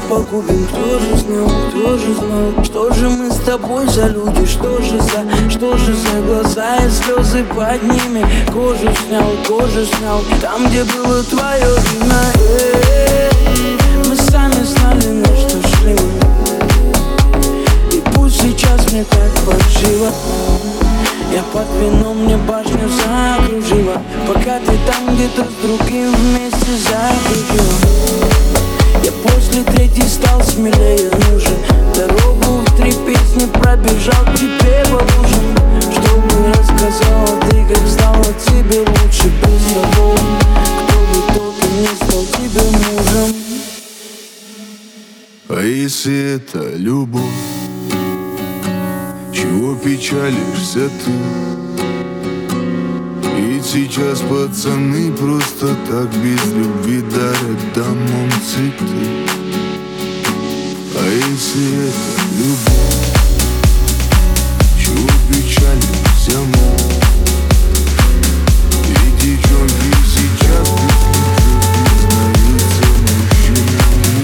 погубим. Кто же знал, что же мы с тобой за люди, что же за глаза и слезы под ними. Кожу снял, там, где было твое имя. Мы сами знали, на что шли. И пусть сейчас мне так паршиво, я под вином, мне башню закружила, пока ты там где-то с другим вместе закружила. Я после третьей стал смелее, нужен. Дорогу в 3 песни пробежал тебе по лужам, чтобы рассказала ты, как стало тебе лучше без того. Кто бы только не стал тебе мужем. А если это любовь, чего печалишься ты? Ведь сейчас пацаны просто так без любви дарят домом цветы. А если это любовь, чего печалишься мы? И девчонки сейчас без любви признаются мужчинами.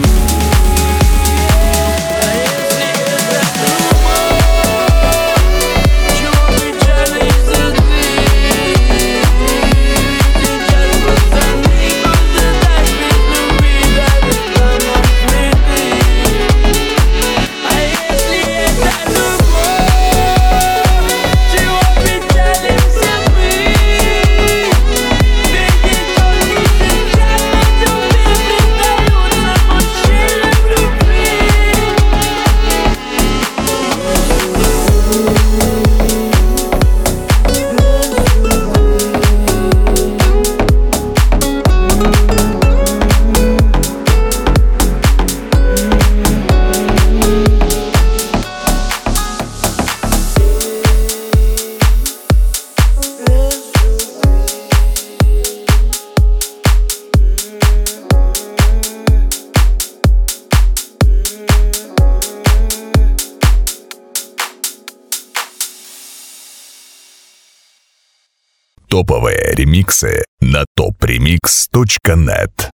Топовые ремиксы на topremix.net.